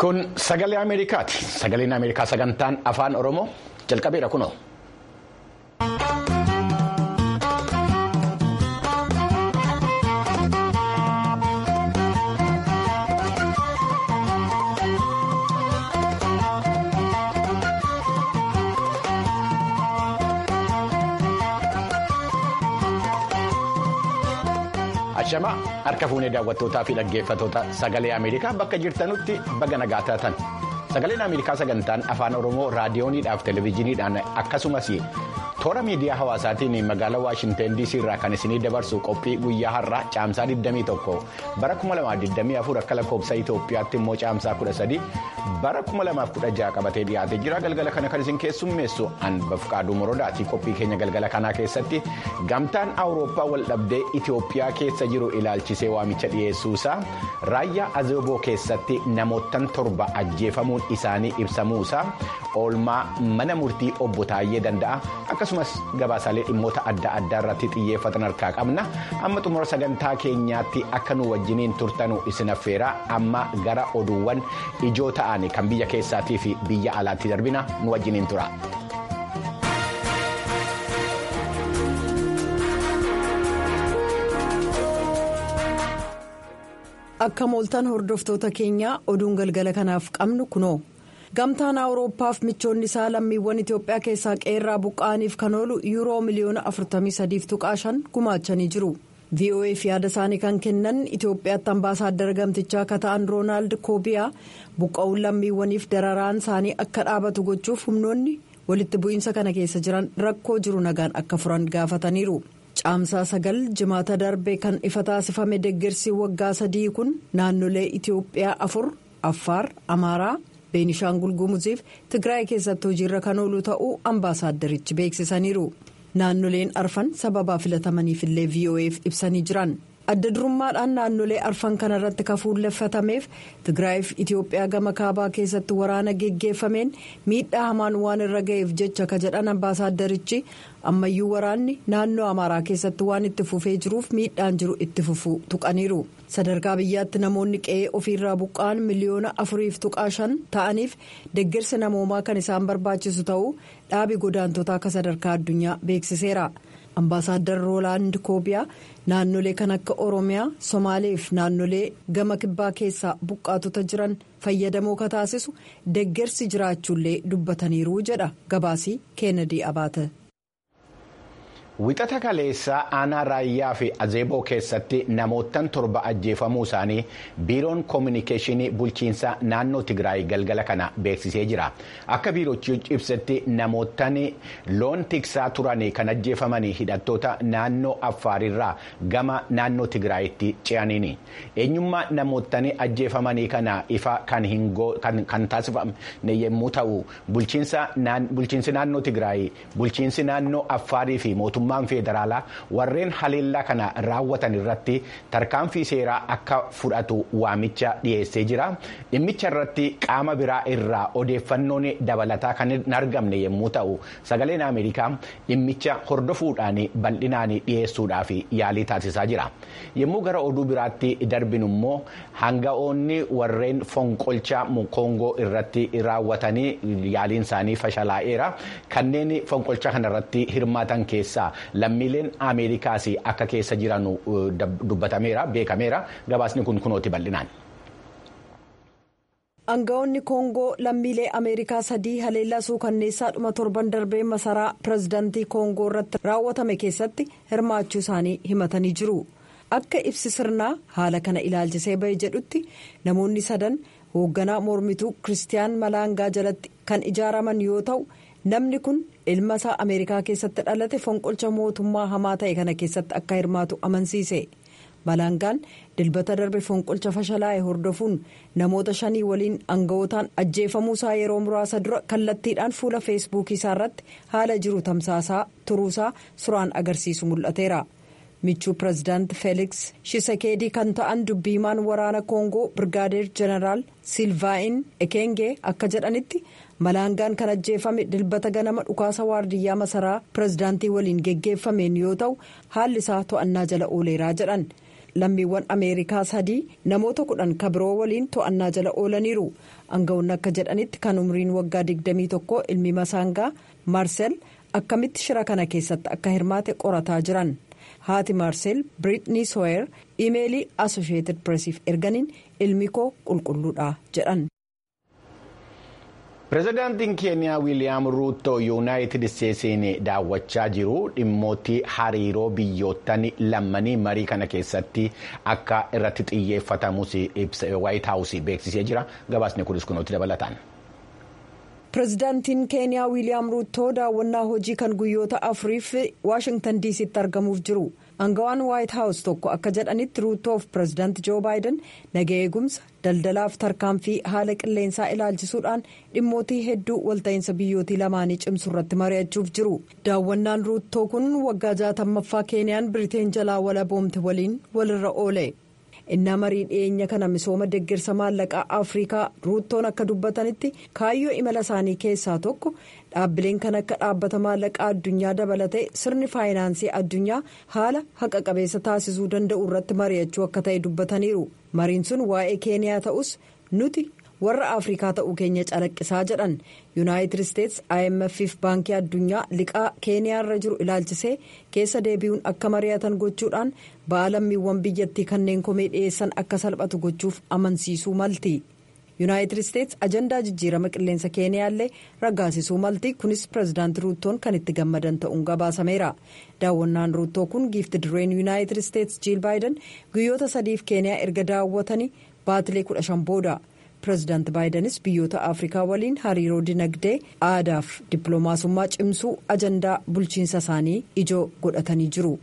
Kun sagalee Ameerikaati. Sagaleen Ameerikaa sagantaan afaan Oromoo jalqabeera kunoo. Ashamaa harka fuunee daawwattootaa fi dhaggeeffattoota sagalee Ameerikaa bakka jirtanutti baga nagaa taatan. Sagaleen Ameerikaa sagantaan afaan Oromoo raadiyooniidhaaf televezyiiniidhaan akkasumas toora miidiyaa hawaasaatiin magaalaa Waashinten DC irraa kan isinii dabarsu qophii guyyaa har'aa caamsaa 21 bara 2024 akka lakkoofsa Itoophiyaatti immoo caamsaa 13 bara 2016 qabatee dhiyaatee jira. Galgala kana kan isin keessummeessu Anbafqaaduu Morodaati. Qophii keenya galgala kanaa keessatti gamtaan Awurooppaa waldhabdee Itoophiyaa keessa jiru ilaalchisee waamicha dhiyeessuusaa, raayyaa Azeeboo keessatti namootan 7 ajjeefamuun isaanii ibsamuusaa, oolmaa mana murtii obbo Taayyee Danda'a akkasumas gabaasaalee dhimmoota adda addaa irratti xiyyeeffatan harkaa qabna. Amma xumura sagantaa keenyaatti akka nu wajjiniin turtanu isin affeeraa. Amma gara oduuwwan ijoo ta'an kan biyya keessaatii fi biyya alaatti darbina nu wajjiniin tura. Akka mooltan hordoftoota keenyaa oduun galgala kanaaf qabnu kunoo. Gamtaan Awurooppaaf michoonni isaa lammiiwwan Itoophiyaa keessaa qeerraa buqqa'aniif kan oolu yuuroo miliyoona 43.5 gumaachanii jiru. VOA'f yaada isaanii kan kennan Itoophiyaatti ambaasaaddara gamtichaa akka ta'an Roonaald Koobiyaa buqqa'uun lammiiwwaniif dararaan isaanii akka dhaabatu gochuuf humnoonni walitti bu'iinsa kana keessa jiran rakkoo jiru nagaan akka furan gaafataniiru. Caamsaa 9 jimaata darbe kan ifa taasifame deeggarsi waggaa 3 kun naannolee Itoophiyaa 4 Affaar, Amaaraa, Beenishaangul Gumuziif Tigraay keessatti hojiirra kan oolu ta'uu ambaasaaddarichi beeksisaniiru. Naannoleen arfan sababaa filatamaniif illee VOA'f ibsanii jiran. Adda durummaadhaan naannolee arfan kanarratti kafuulleffatameef Tigraayiif Itoophiyaa gama kaabaa keessatti waraana geggeeffameen miidhaa hamaan waan irra ga'eef jecha ka jedhan ambaasaaddarichi ammayyuu waraanni naannoo Amaaraa keessatti waan itti fufee jiruuf miidhaan jiru itti fufuu tuqaniiru. Sadarkaa biyyaatti namoonni qe'ee ofiirraa buqqa'an miliyoona 4.5 ta'aniif deeggarsi namoomaa kan isaan barbaachisu ta'uu dhaabi godaantotaa akka sadarkaa addunyaa beeksiseera. Ambaasaaddar Roolaand Koobiyaa naannolee kan akka Oromiyaa, Somaalee fi naannolee gama kibbaa keessaa buqqaatota jiran fayyadamoo ka taasisu deeggarsi jiraachuullee dubbataniiru jedha gabaasii Keenedii Abaate. Wixata kaleessaa aanaa raayyaa fi azeeboo keessatti namootan 7 ajjeefamuu isaanii biiroon koominikeeshinii bulchiinsa naannoo Tigraay galgala kana beeksisee jira. Akka biiroochi ibsetti namootan loon tiksaa turanii kan ajjeefamanii hidhattoota naannoo Affaarirraa gama naannoo Tigraayitti ce'aniini. Eenyummaa namootan ajjeefamanii kana ifa kan taasifamne yommuu ta'u bulchiinsi naannoo Tigraay, bulchiinsi naannoo Affaarii fi mootummaan federaalaa warreen haleellaa kana raawwatan irratti tarkaanfii seeraa akka fudhatu waamicha dhiyeessee jira. Dhimmicha irratti qaama biraa irraa odeeffannoon dabalataa kan hin argamne yommuu ta'u sagaleen Ameerikaa dhimmicha hordofuudhaan bal'inaan dhiyeessuudhaaf yaalii taasisaa jira. Yommuu gara oduu biraatti darbinu immoo hanga'oonni warreen fonqolcha Koongoo irratti raawwatanii yaaliin isaanii fashalaa'eera. Kanneen fonqolcha kanarratti hirmaatan keessaa lammiileen Ameerikaas akka keessa jiran dubbatameera, beekameera. Gabaasni kun kunooti bal'inaan. Aanga'oonni Koongoo lammiilee Ameerikaa 3 haleellaa suukanneessaadhuma torban darbee masaraa pirezidaantii Koongoo irratti raawwatame keessatti hirmaachuu isaanii himatanii jiru. Akka ibsi sirnaa haala kana ilaalchisee bahe jedhutti namoonni 3 hoogganaa mormituu Kiristiyaan Malaangaa jalatti kan ijaaraman yoo ta'u namni kun ilma isaa Ameerikaa keessatti dhalate fonqolcha mootummaa hamaa ta'e kana keessatti akka hirmaatu amansiise. Malaangaan dilbata darbe fonqolcha fashalaa'e hordofuun namoota 5 waliin aanga'ootaan ajjeefamuusaa yeroo muraasa dura kallattiidhaan fuula feesbuukii isaa irratti haala jiru tamsaasaa turuusaa suuraan agarsiisu mul'ateera. Michuu pirezidaanti Feeliks Shisekeedii kan ta'an dubbiimaan waraana Koongoo Birgaadeer Jeneraal Silvaayin Ekengee akka jedhanitti Malaangaan kan ajjeefame dilbata ganama dhukaasa waardiyyaa masaraa pirezidaantii waliin geggeeffameen yoo ta'u haalli isaa to'annaa jala ooleeraa jedhan. lammiiwwan ameerikaa 3 namoota 10 kabiroo waliin to'annaa jala oolaniiru. Aangawoonni akka jedhanitti kan umriin waggaa 21 ilmi masaangaa maarsel akkamitti shira kana keessatti akka hirmaate qorataa jiran. Haati maarsel Biriitnii Sooyer iimeelii Associated Pressiif erganiin ilmi koo qulqulluudha jedhan. Pireezidaantiin Keeniyaa Wiiliyaam Ruuto Yuunaayitid Isteetsiin daawwachaa jiru dhimmoota hariiroo biyyoottan lammanii marii kana keessatti akka irratti xiyyeeffatamus Waayit Haawus beeksisee jira. Gabaasni kunis kunuutti dabalataan. Pireezidaantiin Keeniyaa Wiiliyaam Ruuto daawwannaa hojii kan guyyoota 4 Waashingtan DC'tti argamuuf jiru. Aangawaan Waayit Haawus tokko akka jedhanitti Ruutoof pireezidaanti Joo Baayiden nagaa eegumsa daldalaaf tarkaanfii haala qilleensaa ilaalchisuudhaan dhimmootii hedduu walta'iinsa biyyootii lamaanii cimsuu irratti mari'achuuf jiru. Daawwannaan Ruutoo kun waggaa 60ffaa Keeniyaan Biriteen jalaa walaboomte waliin walirra oole. Innaa marii dhiyeenya kana misooma deeggarsa maallaqaa Afrikaa Ruutoon akka dubbatanitti kaayyoo imala isaanii keessaa tokko dhaabbileen kan akka dhaabbata maallaqaa addunyaa dabalatee sirni faayinaansii addunyaa haala haqa qabeessa taasisuu danda'u irratti mari'achuu akka ta'e dubbataniiru. Mariin sun waa'ee Keeniyaa ta'us nuti warra Afrikaa ta'uu keenya calaqqisaa jedhan. Yuunaayitid Isteets IMF fi baankii addunyaa liqaa Keeniyaa irra jiru ilaalchisee keessa deebi'uun akka mari'atan gochuudhaan ba'aa lammiiwwan biyyattii kanneen komee dhiyeessan akka salphatu gochuuf amansiisuu malti. Yuunaayitid Isteets ajandaa jijjiirama qilleensa Keeniyaallee raggaasisuu malti. Kunis pireezidaanti Ruutoon kan itti gammadan ta'uun gabaasameera. Daawwannaan Ruutoo kun giifti dureen Yuunaayitid Isteets Jiil Baayiden guyyoota 3f Keeniyaa erga daawwatanii baatilee 15 booda. Pireezidaanti Baayidenis biyyoota Afrikaa waliin hariiroo dinagdee aadaaf dippiloomaasummaa cimsuu ajandaa bulchiinsa isaanii ijoo godhatanii jiru.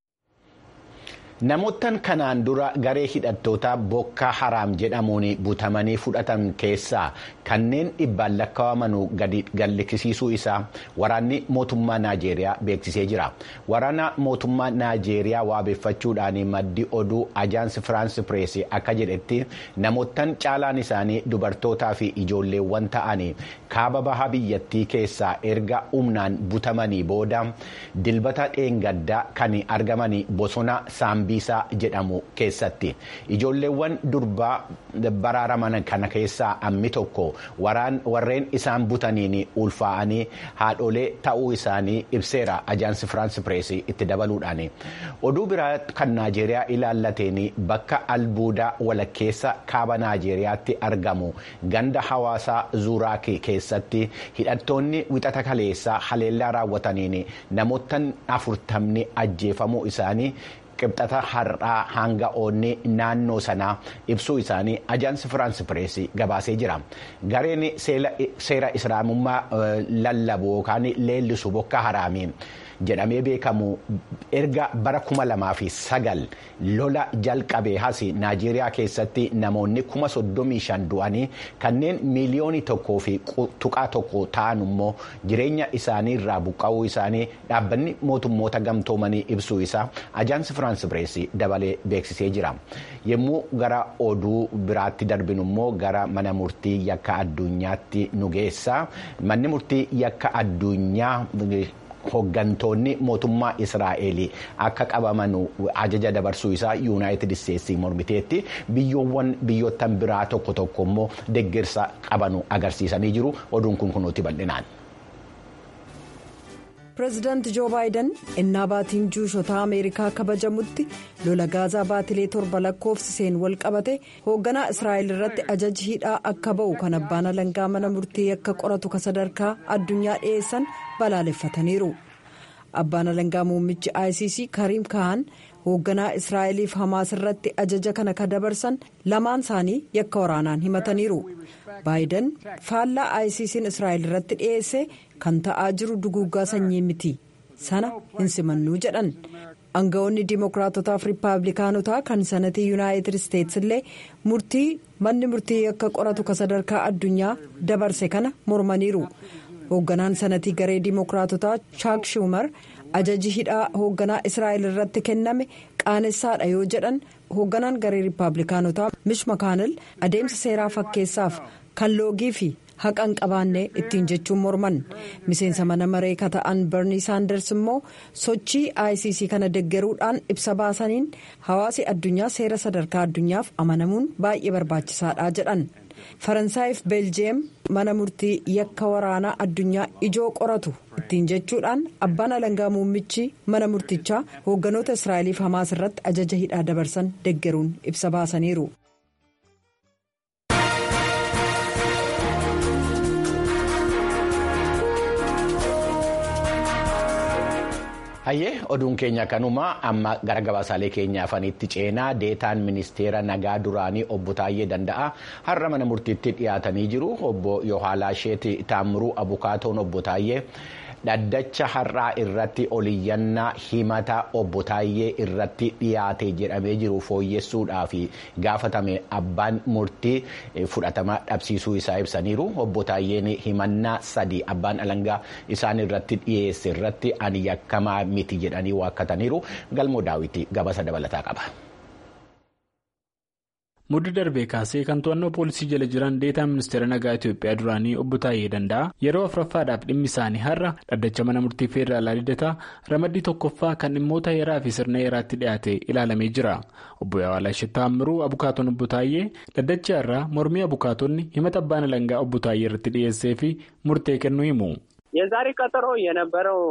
Namoottan kanaan dura garee hidhattoota Boko Haram jedhamuun butamanii fudhatan keessaa kanneen dhibbaan lakkaa'amanuu gadi gallakkisiisuu isaa waraanni mootummaa Naajeeriyaa beeksisee jira. Waraana mootummaa Naajeeriyaa waabeeffachuudhaan maddi oduu Ajaansi Firaansi Pireesii akka jedhetti namoottan caalaan isaanii dubartootaa fi ijoolleewwan ta'anii kaaba bahaa biyyattii keessaa erga humnaan butamanii booda dilbata dheengaddaa kan argamanii bosona Saambiisaa jedhamu keessatti ijoolleewwan durbaa baraaraman kana keessaa ammi tokko warreen isaan butaniin ulfaa'anii haadholee ta'uu isaanii ibseera. Ajaansi Firaansi Pireesii itti dabaluudhaan oduu biraa kan Naajeeriyaa ilaallateen bakka albuudaa walakkeessa kaaba Naajeeriyaatti argamu ganda hawaasaa Zuuraakii keessatti hidhattoonni wixata kaleessaa haleellaa raawwataniin namoottan 40 ajjeefamuu isaanii qibxata har'aa hanga oonni naannoo sanaa ibsuu isaanii Ajaansi Firaansi Pireesii gabaasee jira. Gareen seera islaamummaa lallabu yookaan leellisu Boko Haram jedhamee beekamu erga bara 2009 lola jalqabee hasi Naajeeriyaa keessatti namoonni 35,000 du'anii kanneen miiliyoonii 1.1 ta'an immoo jireenya isaanii irraa buqqa'uu isaanii dhaabbanni mootummoota gamtoomanii ibsuu isaa Ajaansi Firaansi Pireesii dabalee beeksisee jira. Yommuu gara oduu biraatti darbinu immoo gara mana murtii yakka addunyaatti nu geessa. Manni murtii yakka addunyaa hoggantoonni mootummaa Israa'el akka qabaman ajaja dabarsuu isaa Yuunaayitid Isteetsii mormiteetti biyyoottan biraa tokko tokko immoo deeggarsa qabanu agarsiisanii jiru. Oduun kun kunuutti bal'inaan. Pireezidaanti Joo Baayiden innaa baatiin juushotaa Ameerikaa kabajamutti lola gaazaa baatilee 7 lakkoofsiseen wal qabate hoogganaa Israa'el irratti ajaji hidhaa akka ba'u kan abbaan alangaa mana murtii akka qoratu ka sadarkaa addunyaa dhiyeessan balaaleffataniiru. Abbaan alangaa muummichi ICC Kariim Khan hoogganaa Israa'eliif Hamaas irratti ajaja kana ka dabarsan lamaan isaanii yakka waraanaan himataniiru. Baayiden faallaa ICC'n Israa'el irratti dhiyeesse kan ta'aa jiru duguuggaa sanyii miti sana hin simannuu jedhan. Aangawoonni Dimookiraatotaaf Riippaabilikaanotaa kan sanatii Yuunaayitid Isteets illee murtii manni murtii akka qoratu ka sadarkaa addunyaa dabarse kana mormaniiru. Hoogganaan sanatii garee Dimookiraatotaa Chaak Schumer ajaji hidhaa hoogganaa Israa'el irratti kenname qaanessaadha yoo jedhan hoogganaan garee Riippaabilikaanotaa Mitch McConnell adeemsa seeraa fakkeessaaf kan loogii fi haqa hin qabaanne ittiin jechuun morman. Miseensa mana maree ka ta'an Bernie Sanders immoo sochii ICC kana deggeruudhaan ibsa baasaniin hawaasi addunyaa seera sadarkaa addunyaaf amanamuun baay'ee barbaachisaadha jedhan. Faransaayif Beeljiyeem mana murtii yakka waraanaa addunyaa ijoo qoratu ittiin jechuudhaan abbaan alangaa muummichi mana murtichaa hoogganoota Israa'eliif Hamaas irratti ajaja hidhaa dabarsan deggeruun ibsa baasaniiru. Hayyee oduun keenya kanuma amma gara gabaasaalee keenya afanitti ceenaa deetaan ministeera nagaa duraanii obbo Taayyee Danda'a har'a mana murtiitti dhiyaatanii jiru. Obbo Yohaalaasheet Taammiruu Abukaatoon obbo Taayyee dhaddacha har'aa irratti oliyyannaa himata obbo Taayyee irratti dhiyaate jedhamee jiru fooyyessuudhaaf gaafatame abbaan murtii fudhatama dhabsiisuu isaa ibsaniiru. Obbo Taayyeen himannaa 3 abbaan alangaa isaan irratti dhiyeesse irratti ani yakkamaa miti jedhanii waakkataniiru. Galmoo daawwitii gabaasa dabalataa qaba. Mudda darbee kaasee kan to'annoo poolisii jala jiran deetaan ministeera nagaa Itoophiyaa duraanii obbo Taayyee Danda'a yeroo afuraffaadhaaf dhimmi isaanii har'a dhaddacha mana murtii feederaalaa Lidataa ramaddii tokkoffaa kan dhimmoota heeraa fi sirna heeraatti dhiyaate ilaalamee jira. Obbo Yohaalaasheet Taammiruu Abukaatoon obbo Taayyee dhaddacha har'aa mormii abukaatonni himata abbaan alangaa obbo Taayyee irratti dhiyeessee fi murtee kennuu himu. የዛሬ ቀጠሮ የነበረው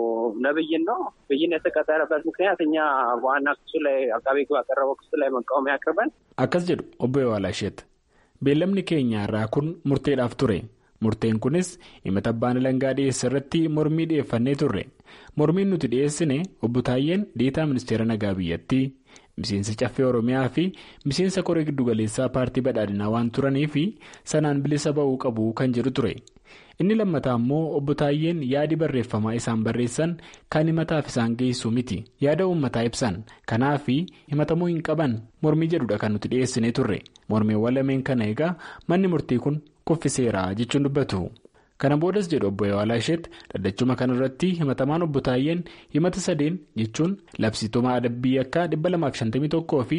ነብይን ነው። ብይን የተቀጠረበት ምክንያት እኛ በዋና ክሱ ላይ አቃቤ ሕግ ባቀረበው ክሱ ላይ መቃወሚያ አቅርበን akkas jedhu obbo Yohaalaasheet beellamni keenya irraa kun murteedhaaf ture. Murteen kunis himata abbaan alangaa dhiyeesse irratti mormii dhiyeeffannee turre. Mormiin nuti dhiyeessine obbo Taayyeen deetaa ministeera nagaa biyyattii miseensa caffee Oromiyaa fi miseensa koree giddugaleessaa paartii badhaadhinaa waan turanii fi sanaan bilisa ba'uu qabu kan jedhu ture. Inni lammataa immoo obbo Taayyeen yaadi barreeffamaa isaan barreessan kan himataaf isaan geessu miti yaada uummataa ibsan kanaaf himatamuu hin qaban mormii jedhudha kan nuti dhiyeessinee turre. Mormiiwwan lameen kana egaa manni murtii kun kuffiseera jechuun dubbatu. Kana boodas jedhu obbo Yohaalaasheet dhaddachuma kanarratti himatamaan obbo Taayyeen himata 3 jechuun labsituma adabbii akka 251 fi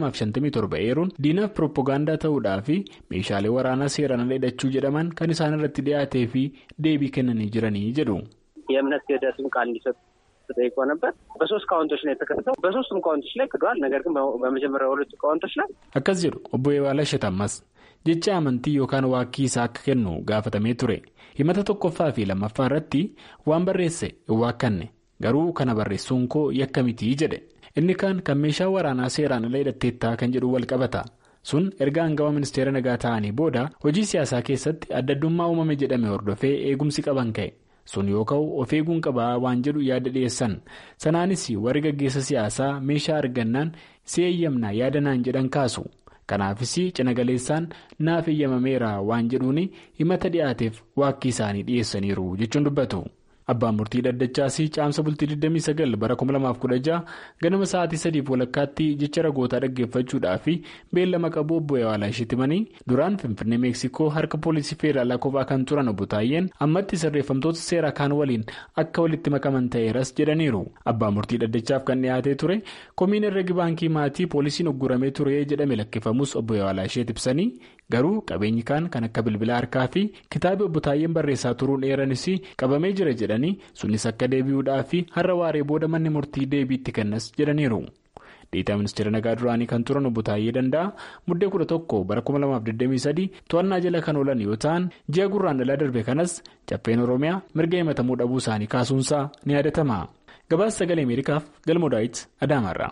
257 eeruun diinaaf pirooppogaandaa ta'uudhaa fi meeshaalee waraanaa seeraan ala hidhachuu jedhaman kan isaan irratti dhiyaatee fi deebii kennanii jiranii jedhu. የእምነት ክህደቱን ቃል እንዲሰጥ ተጠይቆ ነበር። በ3 ካውንቶች ላይ ተከሰተው በ3ቱም ካውንቶች ላይ ክዷል። ነገር ግን በመጀመሪያው 2 ካውንቶች ላይ akkas jedhu obbo Yohaalaasheet ammas jecha amantii yookaan waakkii isaa akka kennu gaafatamee ture. Himata tokkoffaa fi lammaffaa irratti waan barreesse hin waakkanne garuu kana barreessuun koo yakka mitii jedhe. Inni kaan kan meeshaa waraanaa seeraan ala hidhatteettaa kan jedhu wal qabata. Sun erga aangawa ministeera nagaa ta'anii booda hojii siyaasaa keessatti adda addummaa uumame jedhame hordofee eegumsi qaban ka'e. Sun yoo ka'u of eeguun qabaa waan jedhu yaada dhiyeessan. Sanaanis warri gaggeessa siyaasaa meeshaa argannaan si eeyyamna yaada naan jedhan kaasu. Kanaafis cinagaleessaan naaf eeyyamameera waan jedhuun himata dhiyaateef waakkii isaanii dhiyeessaniiru jechuun dubbatu. Abbaan murtii dhaddachaas caamsa bultii 29 bara 2016 ganama sa'aatii 3:00 jecha ragootaa dhaggeeffachuudhaaf beellama qabu obbo Yohaalaasheet himanii duraan Finfinnee Meeksikoo harka poolisii feeraalaa kophaa kan turan obbo Taayyeen ammatti sirreeffamtoota seeraa kaan waliin akka walitti makaman ta'eeras jedhaniiru. Abbaan murtii dhaddachaaf kan dhiyaatee ture komiin herregi baankii maatii poolisiin ugguramee ture jedhame lakkifamus obbo Yohaalaasheet ibsanii garuu qabeenyi kaan kan akka bilbila harkaa fi kitaaba obbo Taayyeen barreessaa turuun dheeranis qabamee jira jedhanii sunis akka deebi'uudhaa fi har'a waaree booda manni murtii deebiitti kennas jedhaniiru. Deetaa ministeera nagaa duraanii kan turan obbo Taayyee Danda'a muddee 11 bara 2023 to'annaa jala kan oolan yoo ta'an ji'a gurraandhalaa darbe kanas caffeen Oromiyaa mirga himatamuu dhabuu isaanii kaasuunsaa ni yaadatama. Gabaasa sagalee Ameerikaaf Galmoo Daawit Adaamaarraa.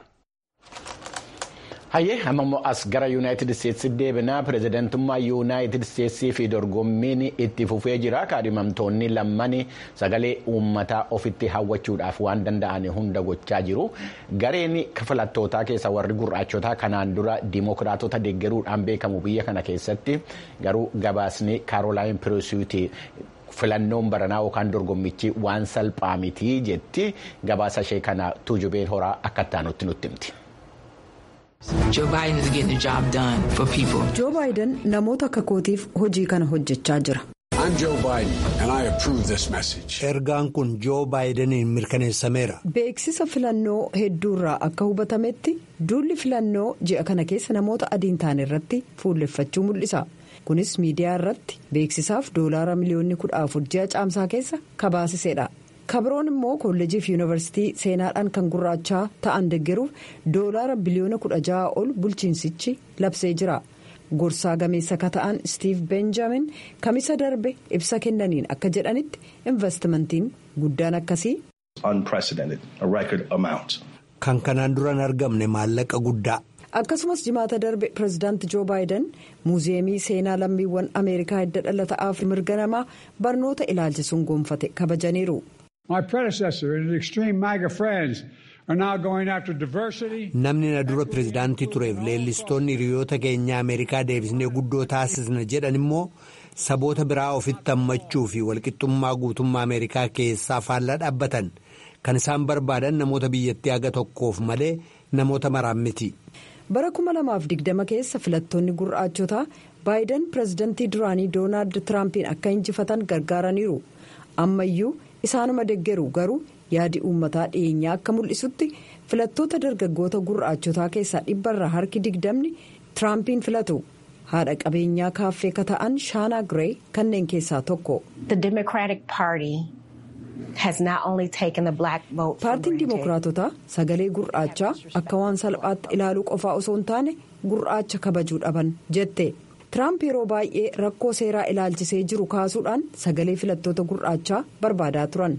Hayyee ammoo as gara Yuunaayitid Isteetsi deebinaa pirezidantummaa Yuunaayitid Isteetsii fi dorgommiin itti fufee jira. Kaadhimamtoonni lamman sagalee uummataa ofitti hawwachuudhaaf waan danda'an hunda gochaa jiru. Gareen filattootaa keessa warri gurraachotaa kanaan dura diimokiraatota deeggaruudhaan beekamu biyya kana keessatti garuu gabaasni Kaarolaayin Pireesuuti. Filannoon baranaa yookaan dorgommichi waan salphaa miti jetti gabaasa ishee kana tuujubeen horaa akka taanutti nutti himti. Joe Biden is getting the job done for people. Joe Biden namoota akka kootiif hojii kana hojjechaa jira. I'm Joe Biden and I approve this message. Ergaan kun Joe Bideniin mirkaneessameera. Beeksisa filannoo hedduurraa akka hubatametti duulli filannoo ji'a kana keessa namoota adiin ta'an irratti fuulleffachuu mul'isa. kunis miidiyaa irratti beeksisaaf doolaara miliyoonni 14 ji'a caamsaa keessa kabaasiseedha. kabroon immoo kolleejii fi yuunivarsiitii seenaadhaan kan gurraachaa ta'an deeggaruuf doolaara biliyoona 16 ol bulchiinsichi labsee jira. gorsaa gameessa ka ta'an Steve Benjamin kamisa darbe ibsa kennaniin akka jedhanitti investimentiin guddaan akkasii. kan kanaan duraan argamne maallaqa guddaa. akkasumas jimaata darbe pireezidaanti Joo Baayiden muuziyeemii seenaa lammiiwwan Ameerikaa hidda dhalata Afrikaa mirga namaa barnoota ilaalchisuun gonfate kabajaniiru. namni na dura pireezidaantii tureef leellistoonni hiriyoota keenya Ameerikaa deebisnee guddoo taasisna jedhan immoo saboota biraa ofitti hammachuu fi walqixxummaa guutummaa Ameerikaa keessaa faallaa dhaabbatan kan isaan barbaadan namoota biyyattii haga tokkoof malee namoota maraan miti. bara 2020 keessa filattoonni gurraachotaa Baayiden pireezidaantii duraanii Doonaald Tiraampiin akka injifatan gargaaraniiru. ammayyuu isaanuma deeggaru garuu yaadi uummataa dhiyeenyaa akka mul'isutti filattoota dargaggoota gurraachotaa keessaa 100 harki 20 Tiraampiin filatu. haadha qabeenyaa kaaffee ka ta'an Shaana Giree kanneen keessaa tokko. paartiin dimookiraatotaa sagalee gurraachaa akka waan salphaatti ilaaluu qofaa osoo hin taane gurraacha kabajuu dhaban jette. Tiraamp yeroo baay'ee rakkoo seeraa ilaalchisee jiru kaasuudhaan sagalee filattoota gurraachaa barbaadaa turan.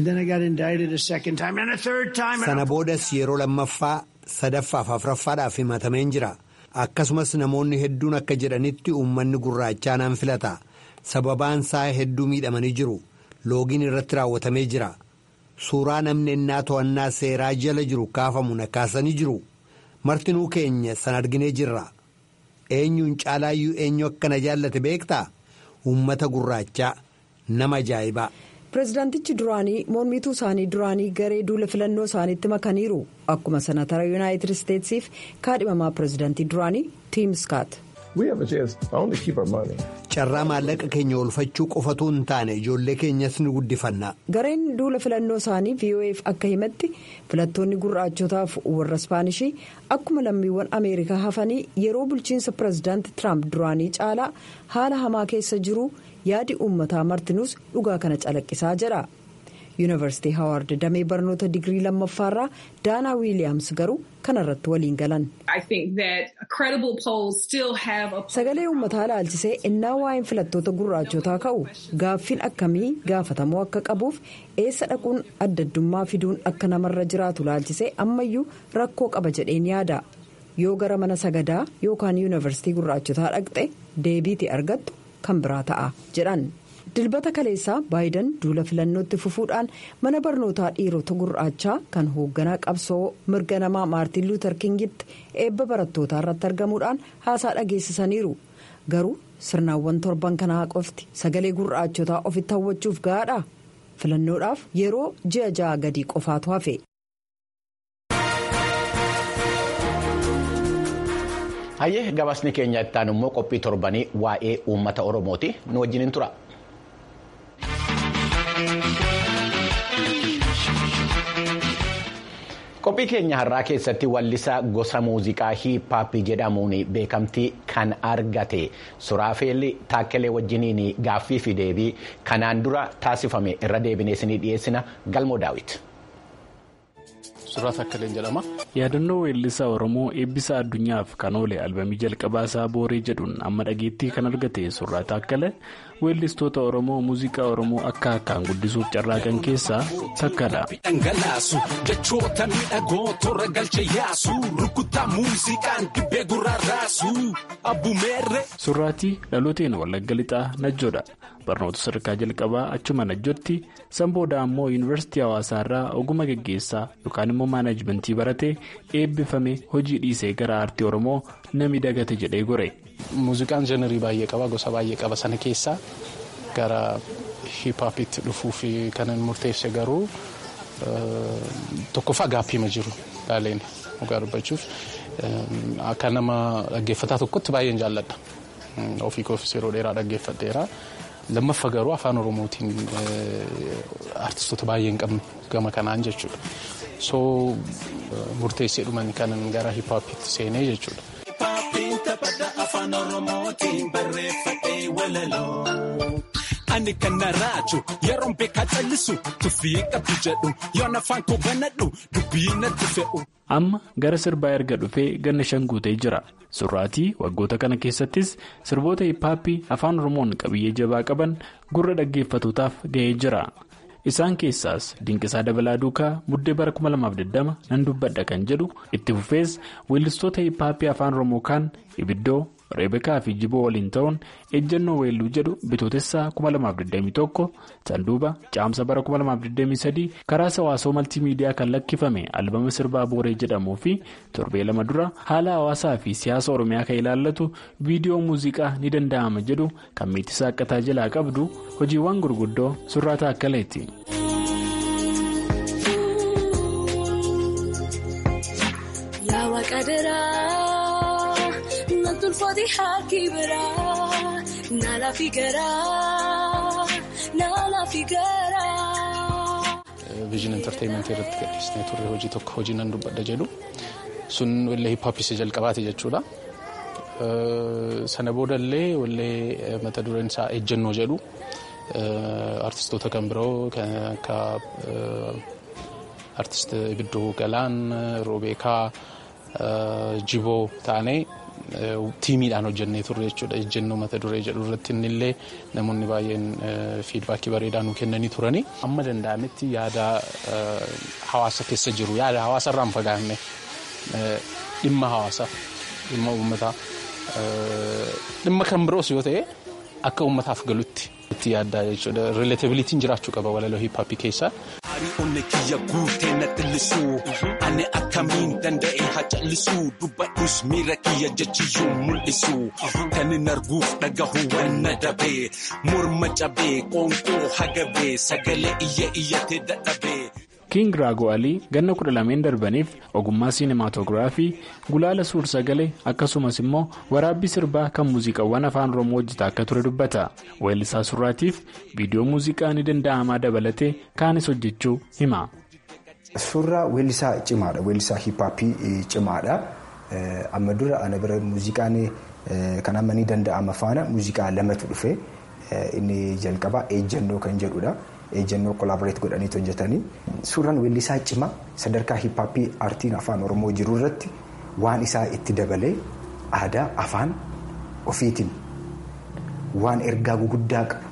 sana boodas yeroo lammaffaa sadaffaaf afuraffaadhaaf himatameen jira. akkasumas namoonni hedduun akka jedhanitti uummanni gurraachaa nan filata sababaan isaa hedduu miidhamanii jiru. loogiin irratti raawwatamee jira. suuraa namni ennaa to'annaa seeraa jala jiru kaafamu na kaasanii jiru. martinuu keenya sana arginee jirra. eenyuun caalaayyuu eenyu akkana jaallate beektaa? uummata gurraachaa nama ajaa'ibaa. pireezidaantichi duraanii mormituu isaanii duraanii garee duula filannoo isaaniitti makaniiru akkuma senatara yuunaayitid isteetsiif kaadhimamaa pireezidaantii duraanii Tiim Skaat. carraa maallaqa keenya oolfachuu qofatu hin taane ijoollee keenyas ni guddifanna. gareen duula filannoo isaanii VOA'f akka himatti filattoonni gurraachotaaf warra ispaanishii akkuma lammiiwwan ameerikaa hafanii yeroo bulchiinsa pireezidaanti Tiraamp duraanii caalaa haala hamaa keessa jiru yaadi uummataa martinuus dhugaa kana calaqqisaa jedha. yuunivarsiitii Hawaard damee barnoota digirii lammaffaarraa Daanaa Wiiliyaams garuu kanarratti waliin galan. sagalee uummataa ilaalchisee innaa waa'een filattoota gurraachotaa ka'u gaaffiin akkamii gaafatamuu akka qabuuf eessa dhaquun adda addummaa fiduun akka namarra jiraatu ilaalchisee ammayyuu rakkoo qaba jedheen yaada. yoo gara mana sagadaa yookaan yuunivarsiitii gurraachotaa dhaqxe deebiitii argattu kan biraa ta'a jedhan. dilbata kaleessaa Baayiden duula filannootti fufuudhaan mana barnootaa dhiirota gurraachaa kan hoogganaa qabsoo mirga namaa Maartiin Luuter Kingitti eebba barattootaa irratti argamuudhaan haasaa dhageessisaniiru. garuu sirnaawwan torban kanaa qofti sagalee gurraachotaa ofitti hawwachuuf gahaadha. filannoodhaaf yeroo ji'a 6 gadi qofaatu hafe. hayyee gabaasni keenya ittaan immoo qophii torbanii waa'ee uummata Oromooti nu wajjiniin tura. qophii keenya har'aa keessatti wallisaa gosa muuziqaa hiippaapii jedhamuun beekamtii kan argate Suraafeel Taakkelee wajjiniin gaaffii fi deebii kanaan dura taasifame irra deebinee isinii dhiyeessina. Galmoo Daawit. Suuraa Taakkeleen jedhama. Yaadannoo weellisaa Oromoo eebbisa addunyaaf kan oole albamii jalqabaa isaa Booree jedhuun amma dhageettii kan argate Suuraa Taakkelee weellistoota Oromoo muuziqaa Oromoo akka akkaan guddisuuf carraaqan keessaa takkaadha. Dhangalaasu jechoota miidhagoo toora galche yaasu rukuttaa muuziqaan dibbee gurraaraasu abbumeerre. Suuraatii dhalooteen Wallagga Lixaa Najjoodha. Barnoota sadarkaa jalqabaa achuma Najjootti sanbooda ammoo yuunivarsiitii Hawaasaarraa oguma geggeessaa yookaan immoo maanaajmentii baratee eebbifame hojii dhiisee gara aartii Oromoo nami dagate jedhee gore. Muuziqaan jenerii baay'ee qaba, gosa baay'ee qaba. Sana keessaa gara hiiphaapiitti dhufuuf kan murteesse garuu tokkoffaa gaappiima jiru laaleen dhugaa dubbachuuf akka nama dhaggeeffataa tokkotti baay'een jaalladha. Ofii koofis yeroo dheeraa dhaggeeffadheera. Lammaffaa garuu afaan Oromootiin artistoota baay'ee hin qabne gama kanaan jechuudha. So murteessee dhuman kanan gara hiiphaapiitti seenee jechuudha. afaan oromootiin barreeffadhee walaloo. Ani kana raaju yeroon beekaa callisu tuffii qabdu jedhu yoon afaan koo banadhu dubbii natti fe'u. Amma gara sirbaa erga dhufee ganna 5 guutee jira. Surraatii waggoota kana keessattis sirboota hiphaappii afaan oromoon qabiyyee jabaa qaban gurra dhaggeeffatootaaf ga'ee jira. Isaan keessaas Dinqisaa Dabalaa Duukaa Buddee bara 2020 nan dubbadha kan jedhu itti fufees weellistoota hiphaappii afaan oromoo kaan Ibiddoo, Reebekaa fi Jiboo waliin ta'uun ejjennoo weelluu jedhu bitootessaa 2021 sanduuba caamsa bara 2023 karaa hawaasoo maltiimiidiyaa kan lakkifame albama sirbaa booree jedhamuu fi torbee 2 dura haala hawaasaa fi siyaasa oromiyaa kan ilaallatu viidiyoo muuziqaa ni danda'ama jedhu kan Meetisaa Akkataa jalaa qabdu hojiiwwan gurguddoo Surraataa Akkaleeti. Tulfooti harki biraa naala figaraa. Viijin Entertainment irratti gadhiisnee turre hojii tokko hojii nan dubbadha jedhu sun wallee hiphaappii jalqabaati jechuudha. Sana boodallee wallee mata dureen isaa ejjennoo jedhu artistoota kan biroo akka artist Ibiddoo Galaan, Roobeekaa, Jiboo taanee. Tiimiidhaan hojjennee turre jechuudha. Ejjennoo mata duree jedhu irratti innillee namoonni baay'een fiidbaakii bareedaa nu kennanii turani. Amma danda'ametti yaada hawaasa keessa jiru yaada hawaasa irraan fagaanne dhimma hawaasaa dhimma uummataa dhimma kan biroos yoo ta'e akka uummataaf galutti itti yaaddaa jechuudha. Rileetabiliitiin jiraachuu qaba walaloo hiphaappii keessaa. Onne kiyya guutee na xillisuu ani akkamiin danda'ee haa callisuu dubbadhus miira kiyya jechiyyuu mul'isuu kan hin arguuf dhagahu wanna dabee morma cabee qoonqoo hagabee sagalee iyyatee dadhabee. King Raagoo Alii ganna 12 darbaniif ogummaa siinimaatoogiraafii gulaala suur-sagalee akkasumas immoo waraabbii sirbaa kan muuziqaawwan afaan oromoo hojjeta akka ture dubbata. Weellisaa Surraatiif viidiyoo muuziqaa ni danda'amaa dabalatee kaanis hojjechuu hima. Surraa weellisaa cimaadha. Weellisaa hiphaappii cimaadha. Amma dura ana bira muuziqaan kan amma ni danda'ama faana muuziqaa lamatu dhufe inni jalqabaa ejjennoo kan jedhudha. Ejjennoo koolaaboreet godhanii hojjetanii suuraan weellisaa cimaa sadarkaa hiphaappii aartiin afaan oromoo jiru irratti waan isaa itti dabalee aadaa afaan ofiitiin waan ergaa guguddaa qabu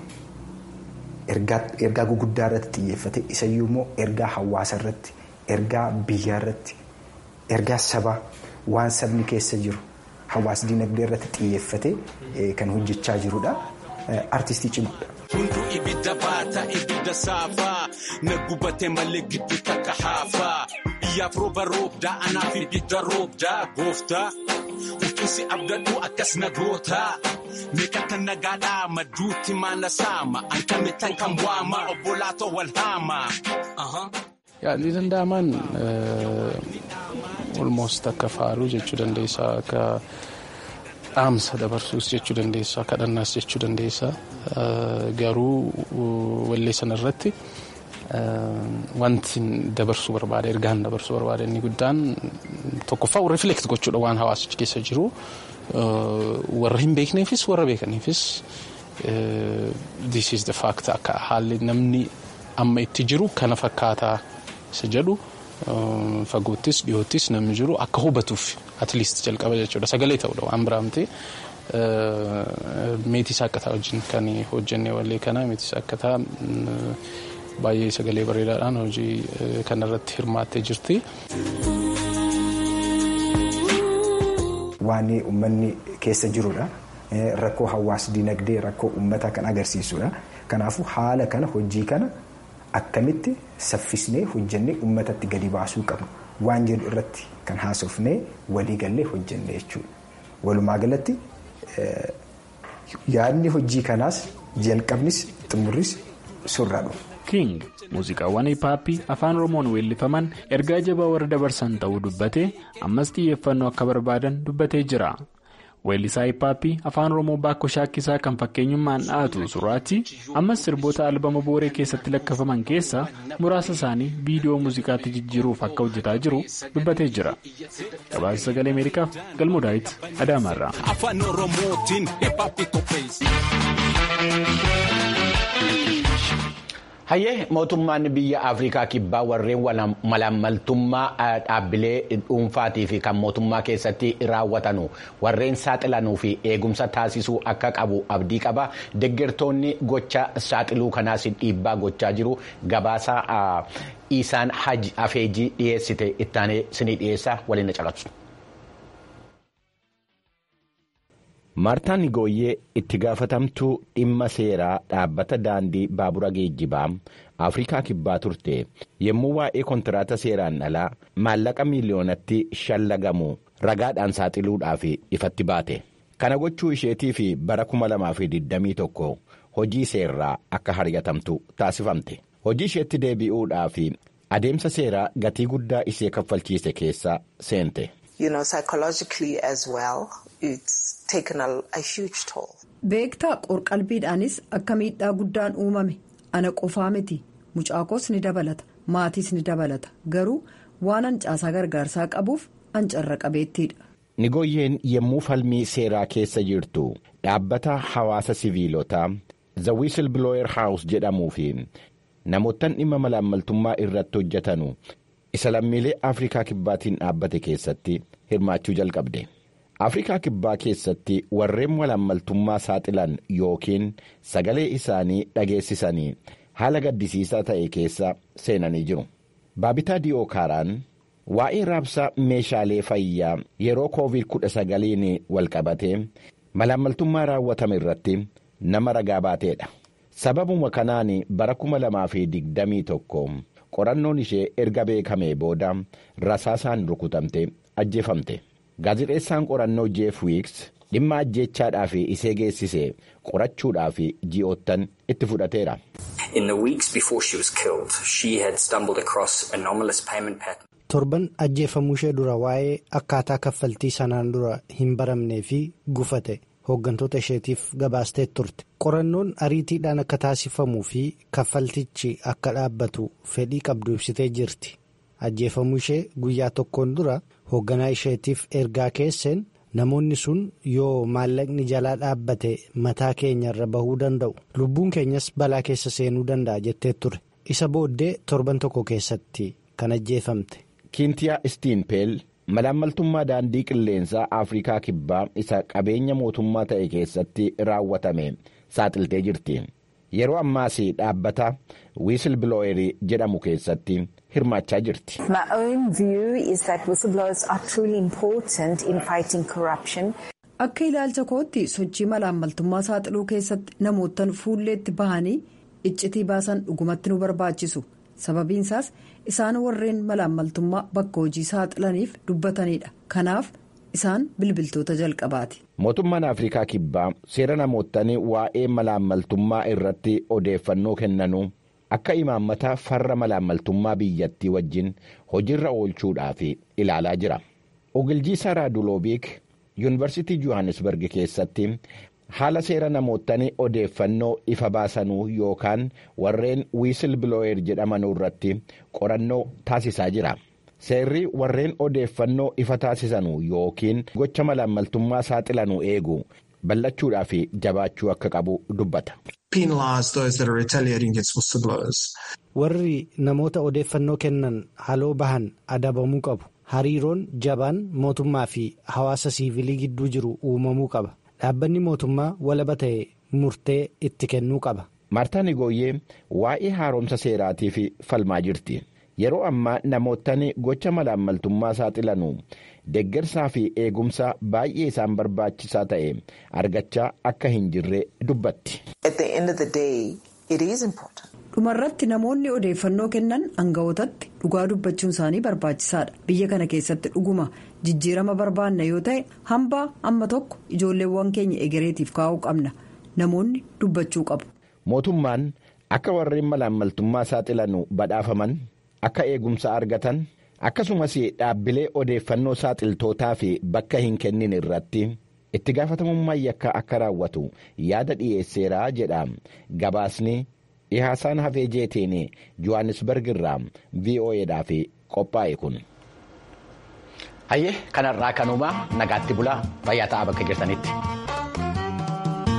ergaa guguddaa irratti xiyyeeffate isayyuu immoo ergaa hawaasa irratti ergaa biyyaa irratti ergaa sabaa waan sabni keessa jiru hawaas dinagdee irratti xiyyeeffate kan hojjechaa jirudha. Artistii cimaadha. Hunduu ibidda baata ibidda saafaa na gubatee malee gidduu takka haafaa biyyaaf rooba roobdaa anaaf ibidda roobdaa gooftaa uffisi abdadhuu akkas na gootaa meeqa kan nagaadhaa madduutti maana saama ankamittan kan waama obbolaatoo wal haamaa. Yaadni danda'amaan almost akka faaruu jechuu dandeessaa akka. Dhaamsa dabarsuus jechuu dandeessaa kadhannaas jechuu dandeessaa garuu wallee sanarratti wanti dabarsuu barbaade ergaan dabarsuu barbaade inni guddaan tokkoffaa reflect gochuudha waan hawaasichi keessa jiru warra hin beekneefis warra beekaniifis this is the fact akka haalli namni amma itti jiru kana fakkaataa isa jedhu. Fagoottis dhiyoottis namni jiru akka hubatuuf at least jalqaba jechuudha sagalee ta'uudha waan biraamtee Meetisaa Akkataa wajjin kan hojjennee wallee kana Meetisaa Akkataa baay'ee sagalee bareedaadhaan hojii kanarratti hirmaattee jirti. Waan uummanni keessa jirudha rakkoo hawaas dinagdee rakkoo uummataa kan agarsiisudha. Kanaafuu haala kana hojii kana. Akkamitti saffisnee hojjennee uummatatti gadi baasuu qabnu waan jedhu irratti kan haasofnee waliigallee hojjennee jechuudha. Walumaa galatti yaadni hojii kanaas jalqabnis xumurris surraadha. King muuziqaawwan hiphaappii afaan oromoon weellifaman ergaa jabaa warra dabarsan ta'uu dubbatee ammas xiyyeeffannoo akka barbaadan dubbatee jira. Weellisaa hiphaappii afaan Oromoo Baakkoo Shaakkisaa kan fakkeenyummaan dhaatu Surraatti ammas sirboota albama Booree keessatti lakkafaman keessaa muraasa isaanii viidiyoo muuziqaatti jijjiiruuf akka hojjetaa jiru dubbatee jira. Gabaasa Sagalee Ameerikaaf Galmoo Daawit Adaamaarraa. Hayyee mootummaan biyya Afrikaa kibbaa warreen malaammaltummaa dhaabbilee dhuunfaatii fi kan mootummaa keessatti raawwatanu warreen saaxilanuu fi eegumsa taasisuu akka qabu abdii qaba. Deeggartoonni gocha saaxiluu kanaas dhiibbaa gochaa jiru. Gabaasa Isaan Haji Afeejii dhiyeessite ittaanee sinii dhiyeessa waliin caqasu. Maartaan Nigooyyee itti gaafatamtuu dhimma seeraa dhaabbata daandii baabura geejjibaa Afrikaa kibbaa turte yommuu waa'ee kontiraata seeraan alaa maallaqa miiliyoonatti shallagamu ragaadhaan saaxiluudhaaf ifatti baate. Kana gochuu isheetii fi bara 2021 hojii seeraa akka hariyatamtu taasifamte. Hojii isheetti deebi'uudhaaf adeemsa seeraa gatii guddaa ishee kaffalchiise keessa seente. Psychologically as well, it's taken a huge toll. Beektaa qorqalbiidhaanis akka miidhaa guddaan uumame ana qofaa miti mucaakoos ni dabalata maatiis ni dabalata garuu waan hancaasaa gargaarsaa qabuuf hancarra qabeettiidha. Nigooyyeen yommuu falmii seeraa keessa jirtu dhaabbata hawaasa siviilotaa The Whistleblower House jedhamuu fi namoottan dhimma malaammaltummaa irratti hojjetanu isa lammiilee Afrikaa kibbaatiin dhaabbate keessatti hirmaachuu jalqabde. Afrikaa kibbaa keessatti warreen malaammaltummaa saaxilan yookiin sagalee isaanii dhageessisanii haala gaddisiisaa ta'e keessa seenanii jiru. Baabitaa Diyookaaraan waa'ee raabsaa meeshaalee fayyaa yeroo COVID-19 walqabatee malaammaltummaa raawwatame irratti nama ragaa baateedha. Sababuma kanaan bara 2021 qorannoon ishee erga beekamee booda rasaasaan rukutamte ajjeefamte. Gaazexeessaan qorannoo Jeef Wiiks dhimma ajjeechaadhaaf isee geessise qorachuudhaaf ji'oottan itti fudhateera. Torban ajjeefamuu ishee dura waa'ee akkaataa kaffaltii sanaan dura hin baramnee fi gufate hooggantoota isheetiif gabaastee turte. Qorannoon ariitiidhaan akka taasifamuu fi kaffaltichi akka dhaabbatu fedhii qabdu ibsitee jirti. Ajjeefamuu ishee guyyaa tokkoon dura hoogganaa isheetiif ergaa keesseen namoonni sun yoo maallaqni jalaa dhaabbate mataa keenyarra bahuu danda'u lubbuun keenyas balaa keessa seenuu danda'a jettee ture. Isa booddee torban tokko keessatti kan ajjeefamte. Kiintiyaa Istiinpeel malaammaltummaa daandii qilleensaa Afrikaa kibbaa isa qabeenya mootummaa ta'e keessatti raawwatame saaxiltee jirti. Yeroo ammaas dhaabbata Whistleblower jedhamu keessatti hirmaachaa jirti. Akka ilaalcha kootti sochii malaammaltummaa saaxiluu keessatti namoottan fuulleetti bahanii iccitii baasan dhugumatti nu barbaachisu. Sababiin isaas isaan warreen malaammaltummaa bakka hojii saaxilaniif dubbatanidha. Kanaaf isaan bilbiltoota jalqabaati. Mootummaan Afrikaa kibbaa seera namoottan waa'ee malaammaltummaa irratti odeeffannoo kennanu akka imaammata farra malaammaltummaa biyyattii wajjin hojiirra oolchuudhaaf ilaalaa jira. Ogiljiisaa Raaduloobiik Yuunivarsiitii Johannesburg keessatti haala seera namoottan odeeffannoo ifa baasanuu yookaan warreen Whistleblower jedhamanuu irratti qorannoo taasisaa jira. Seerri warreen odeeffannoo ifa taasisanu yookiin gocha malaammaltummaa saaxilanuu eegu ballachuudhaaf jabaachuu akka qabu dubbata. Warri namoota odeeffannoo kennan haloo bahan adabamuu qabu. Hariiroon jabaan mootummaa fi hawaasa siivilii gidduu jiru uumamuu qaba. Dhaabbanni mootummaa walaba ta'e murtee itti kennuu qaba. Maartaan Nigooyyee waa'ee haaromsa seeraatiif falmaa jirti. Yeroo ammaa namoottan gocha malaammaltummaa saaxilanuu deeggarsaa fi eegumsa baay'ee isaan barbaachisaa ta'e argachaa akka hin jirre dubbatti. Dhumarratti namoonni odeeffannoo kennan aangawootatti dhugaa dubbachuun isaanii barbaachisaadha. Biyya kana keessatti dhuguma jijjiirama barbaanna yoo ta'e hambaa amma tokko ijoolleewwan keenya egereetiif kaa'uu qabna. Namoonni dubbachuu qabu. Mootummaan akka warreen malaammaltummaa saaxilanuu badhaafaman akka eegumsa argatan akkasumas dhaabbilee odeeffannoo saaxiltootaa fi bakka hin kennin irratti itti gaafatamummaa yakkaa akka raawwatu yaada dhiyeesseera jedha gabaasni dhihaasaan hafee jeetiin Johannesburg irraa VOA'dhaaf qophaa'e kun. Hayyee kanarraa kanuma nagaatti bulaa fayyaa ta'aa bakka jirtanitti.